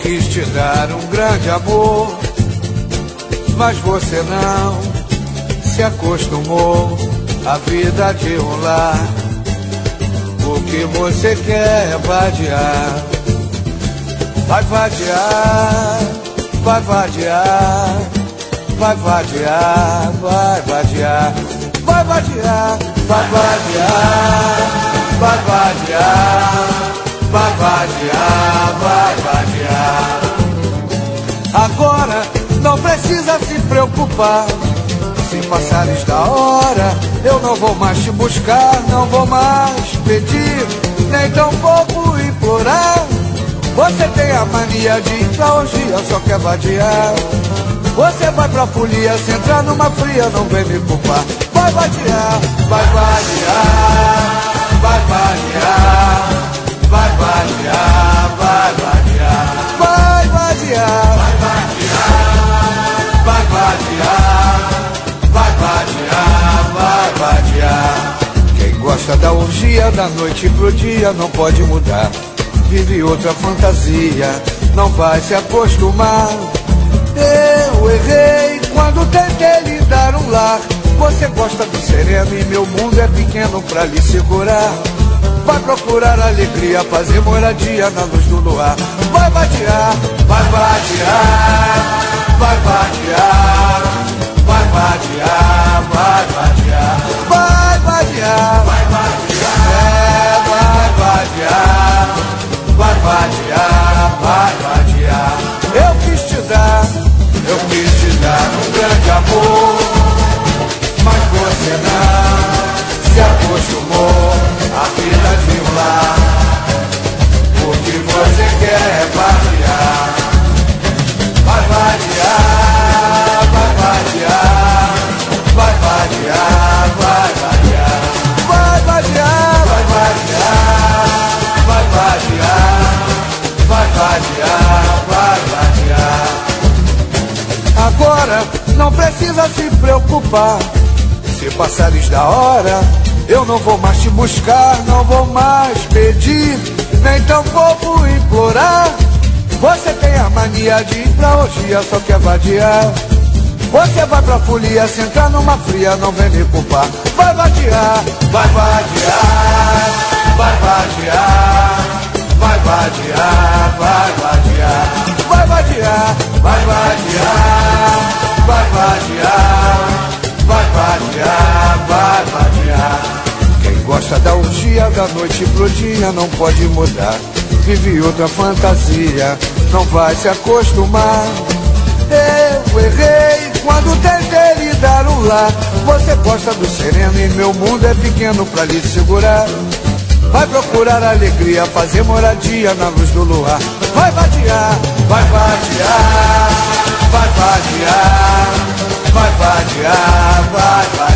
quis te dar um grande amor, mas você não se acostumou à vida de um lar. O que você quer é vadiar. Vai vadiar, vai vadiar, vai vadiar, vai vadiar, vai vadiar, vai vadiar, vai vadiar, vai vadiar, vai vadiar. Agora não precisa se preocupar. Se passares da hora, eu não vou mais te buscar, não vou mais pedir, nem tampouco implorar. Você tem a mania de ir pra orgia, só quer vadiar. Você vai pra folia, se entrar numa fria, não vem me culpar. Vai vadiar, vai vadiar, vai vadiar, vai vadiar, vai vadiar, vai vadiar, vai vadiar, vai vadiar, vai vadiar, vai vadiar. Quem gosta da orgia, da noite pro dia, não pode mudar. Vive outra fantasia, não vai se acostumar. Eu errei quando tentei lhe dar um lar. Você gosta do sereno e meu mundo é pequeno pra lhe segurar. Vai procurar alegria, fazer moradia na luz do luar. Vai vadiar, vai vadiar, vai vadiar, vai vadiar, vai vadiar, vai vadiar, vai vadiar, vai vadiar, vai vadiar, vai vadiar. Eu quis te dar um grande amor, mas você não se acostumou à vida de um lar. O que você quer é vadiar. Vai vadiar, vai vadiar, vai vadiar, vai vadiar, vai vadiar, vai vadiar, vai vadiar, vai vadiar, vai vadiar. Agora não precisa se preocupar. Se passares da hora, eu não vou mais te buscar, não vou mais pedir, nem tampouco implorar. Você tem a mania de ir pra orgia, só quer vadiar. Você vai pra folia, se entrar numa fria, não vem me culpar. Vai vadiar, vai vadiar, vai vadiar, vai vadiar, vai vadiar, vai vadiar, vai vadiar, vai vadiar, vai vadiar, vai vadiar. Quem gosta da orgia, da noite pro dia, não pode mudar. Vive outra fantasia, não vai se acostumar. Eu errei quando tentei lhe dar um lar. Você gosta do sereno e meu mundo é pequeno pra lhe segurar. Vai procurar alegria, fazer moradia na luz do luar. Vai vadiar, vai vadiar, vai vadiar, vai vadiar, vai vadiar.